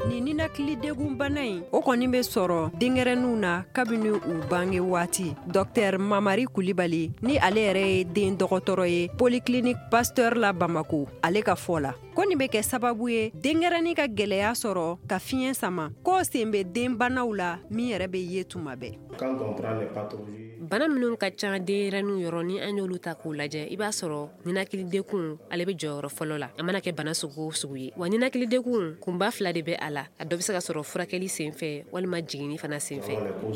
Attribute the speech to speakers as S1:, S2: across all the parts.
S1: Ni ninakili degun bana in o kɔni bɛ sɔrɔ denŋɛrɛninw na kabini u bange waati. Dr Mamari Kulibali ni ale yɛrɛ ye den dɔgɔtɔrɔ ye Polyclinique Pasteur la Bamako ale ka fɔ la. Ko nin bɛ kɛ sababu ye denŋɛrɛnin ka gɛlɛya sɔrɔ ka fiɲɛ sama ko sen bɛ den banaw la min yɛrɛ bɛ ye tuma bɛɛ. Bana minnu ka ca denɲɛrɛninw yɔrɔ ni an y'olu ta k'u lajɛ i b'a sɔrɔ ninakili dekun ale bɛ jɔyɔrɔ fɔlɔ la a mana kɛ bana sugu o sugu ye wa ninakili dekun kunba fila de bɛ a la a dɔ bɛ se ka sɔrɔ furakɛli senfɛ walima jiginni fana senfɛ.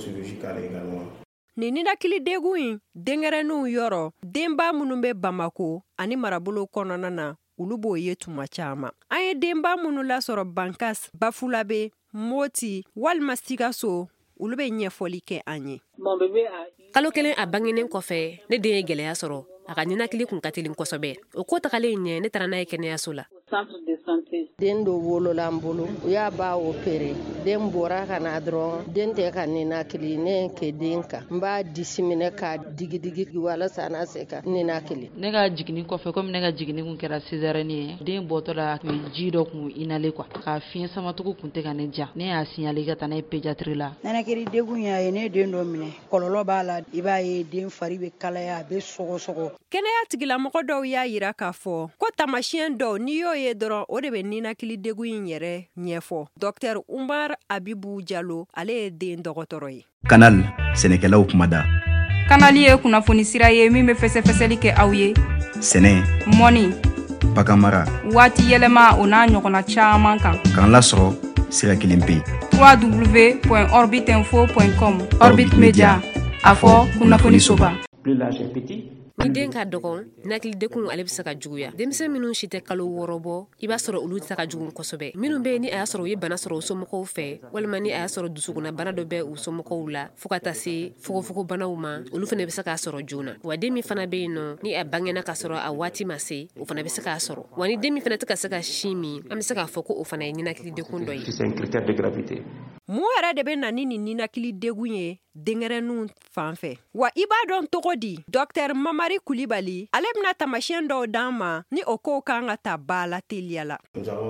S1: Ni ninakili degun in denŋɛrɛninw yɔrɔ denba minnu bɛ Bamako ani marabolo kɔnɔna na olu b'o ye tuma caman. An ye denba minnu lasɔrɔ Bankas, Bafulabe, Moti walima Sikaso olu bɛ ɲɛfɔli kɛ an ye. Kalo kelen a bangenen kɔfɛ ne den ye gɛlɛya sɔrɔ a ka ninakili kun ka teli kosɛbɛ o ko tagalen ɲɛ ne taara n'a ye kɛnɛyaso la.
S2: Den dɔ wolola n bolo u y'a ba opéré den bɔra ka na dɔrɔn den tɛ ka ninakili ne kɛ den kan n b'a disi minɛ ka digidigi walasa n'a se ka ninakili.
S3: Ne ka jiginni kɔfɛ komi ne ka jiginni kun kɛra césarienne ye den bɔtɔ la ji dɔ kun inale quoi ka fiɲɛ samatogo kun tɛ ka ne ja ne y'a signalé ka taa n'a ye pédiatrie la.
S4: Ninakili degun y'a ye ne den dɔ minɛ kɔlɔlɔ b'a la i b'a ye den fari bɛ kalaya a bɛ sɔgɔsɔgɔ.
S1: Kɛnɛya tigilamɔgɔ dɔw y'a yira k'a fɔ ko tamasiyɛn dɔw n'i y'o ye dɔrɔn o de bɛ ninakili degun in yɛrɛ ɲɛfɔ. Dr Umar Abibu Jalo ale ye den dɔgɔtɔrɔ ye.
S5: Canal sɛnɛkɛlaw kumada.
S6: Canal ye kunnafoni sira ye min bɛ fɛsɛfɛsɛli kɛ aw ye.
S5: Sɛnɛ,
S6: mɔni,
S5: baganmara,
S6: waati yɛlɛma o n'a ɲɔgɔnna caman kan.
S5: K'an lasɔrɔ sira kelen pe.
S6: www.orbitinfo.com Orbit Media a fɔ kunnafoni soba.
S1: Ni den ka dɔgɔn ninakili dekun ale bɛ se ka juguya. Denmisɛn minnu si tɛ kalo 6 bɔ i b'a sɔrɔ olu tɛ ka jugu kosɛbɛ. Minnu bɛ ni a y'a sɔrɔ u ye bana sɔrɔ u somɔgɔw fɛ walima ni a y'a sɔrɔ dusukunna bana dɔ bɛ u somɔgɔw la fo ka taa se fogofogobanaw ma olu fana bɛ se k'a sɔrɔ joona. Wa den min fana bɛ yen nɔ ni a bangena ka sɔrɔ a waati ma se o fana bɛ se k'a sɔrɔ. Wa ni den min fana tɛ ka se ka sin min an bɛ se k'a fɔ ko o fana ye ninakili dekun dɔ ye. Mun yɛrɛ de bɛ na ni ninakili degun ye denŋɛrɛninw fan fɛ. Wa i b'a dɔn togo di? Dr Mamari Kulibali ale bɛna tamasiyɛn dɔw d'an ma ni o kow kan ka ta ba la teliya la.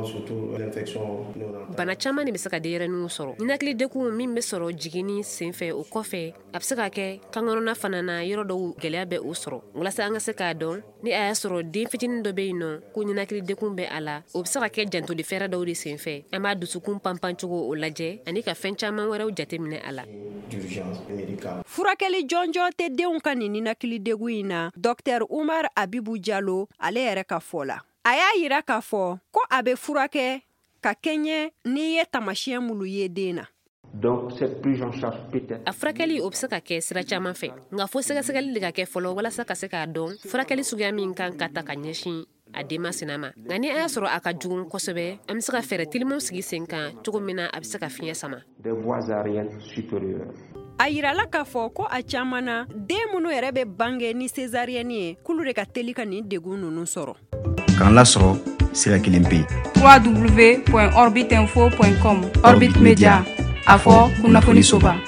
S1: Bana caman de bɛ se ka denɲɛrɛninw sɔrɔ. Ninakili dekun min bɛ sɔrɔ jiginni senfɛ o kɔfɛ a bɛ se ka kɛ kankɔnɔna fana na yɔrɔ dɔw gɛlɛya bɛ o sɔrɔ. Walasa an ka se k'a dɔn ni a y'a sɔrɔ den fitinin dɔ bɛ yen nɔ ko ninakili dekun bɛ a la o bɛ se ka kɛ jantoli fɛɛrɛ dɔw de senfɛ. An b'a dusukun panpan cogo o lajɛ ani ka fɛn caman wɛrɛw jateminɛ a la. Furakɛli jɔnjɔn tɛ denw ka ninakili degun in na. Dr Umar Abibu Jalo ale yɛrɛ ka fɔ la. A y'a yira k'a fɔ ko a bɛ furakɛ ka kɛɲɛ n'i ye tamasiyɛn minnu ye den na. A furakɛli o bɛ se ka kɛ sira caman fɛ nka fo sɛgɛsɛgɛli de ka kɛ fɔlɔ walasa ka se k'a dɔn furakɛli suguya min kan ka ta ka ɲɛsin a den masina ma. Nka ni a y'a sɔrɔ a ka jugu kosɛbɛ an bɛ se ka fɛɛrɛ telimanw sigi sen kan cogo min na a bɛ se ka fiɲɛ sama. A yirala k'a fɔ ko a caman na den minnu yɛrɛ bɛ bange ni césarienne ye k'olu de ka teli ka nin degun ninnu sɔrɔ.
S5: K'an lasɔrɔ sira kelen pe.
S6: www.orbitinfo.com Orbit Media a fɔ kunnafoni soba.